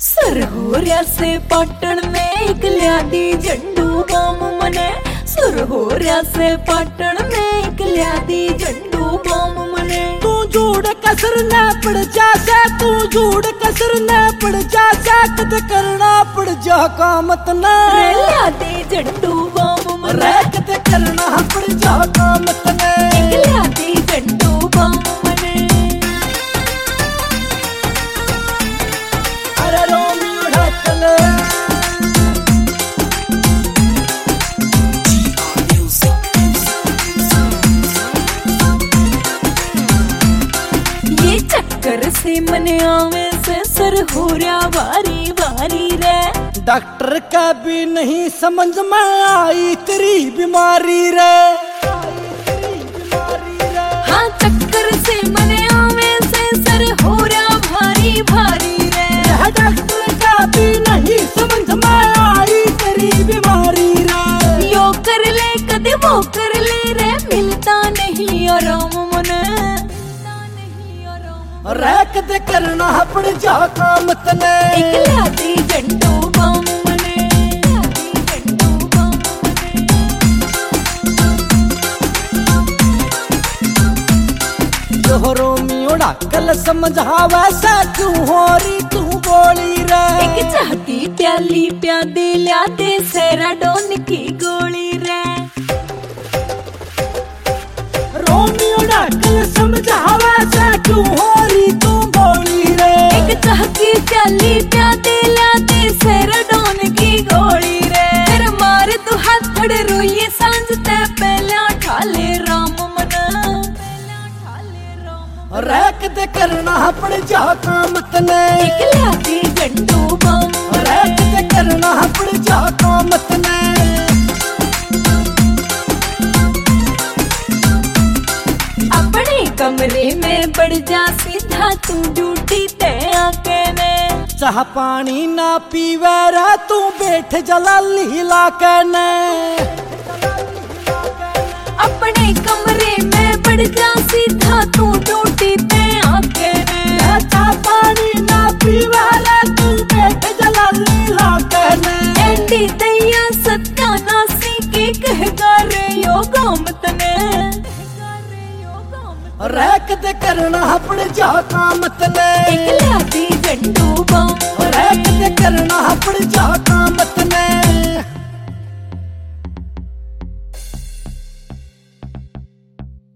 सरहोरिया से पाटण में एक ल्यादी झंडू बम मने। सरहोरिया से पाटण में एक ल्यादी झंडू बम मने। तू झूठ कसर न पड़ जासे, तू झूठ कसर न पड़ जासे, कद करना पड़ जा कामत न। ल्यादी झंडू बम मने, कद करना पड़ जा कामत न। एक ल्यादी झंडू बम मने। अरे रोमियो ढाकल ये चक्कर से मने आवे से सरहोरिया वारी वारी रे। डॉक्टर का भी नहीं समझ में आई तेरी बीमारी रे। हाँ चक्कर से मने आवे से सरहोरिया भारी भारी रे। डॉक्टर का भी नहीं समझ में आई तेरी बीमारी रे। यो कर ले कदे वो कर ले रे, मिलता नहीं आराम मने। रैक दे करना पड़ जा कामत ने। एक ल्यादी झंडू बम मने, ल्यादी झंडू बम मने। जो रोमियो ढाकल समझा वैसा क्यों हो रही तू बोली रे। एक चाहती प्याली प्यादे ल्यादे सेराडोन की गोली रे। रोमियो ढाकल समझा वैसा क्यों हो रही तू बोली रे। एक चाहती प्याली प्यादे ल्यादे सेराडोन की गोली रे। फिर मार तू हाथड़ रोइए सांझ ते पहला ठाले राम मना। रैक दे करना पड़ जा कामत ने। एक ल्यादी झंडू बम, रैक दे करना पड़ जा कामत ने। अपने कमरे में बढ़ जा सीधा तू ड्यूटी ते आके ने। चाह पानी ना पीवे रे तू बैठ जला लीला कने। अपने कमरे में बढ़ जा सीधा तू ड्यूटी ते आके ने। चाह पानी ना पीवे रे तू बैठ जला लीला कने। एंडी दैया सत्यानाशी के कहगा रे यो गामत ने। रैक दे करना पड़ जा कामत ने। एक ल्यादी झंडू बम, रैक दे करना पड़ जा कामत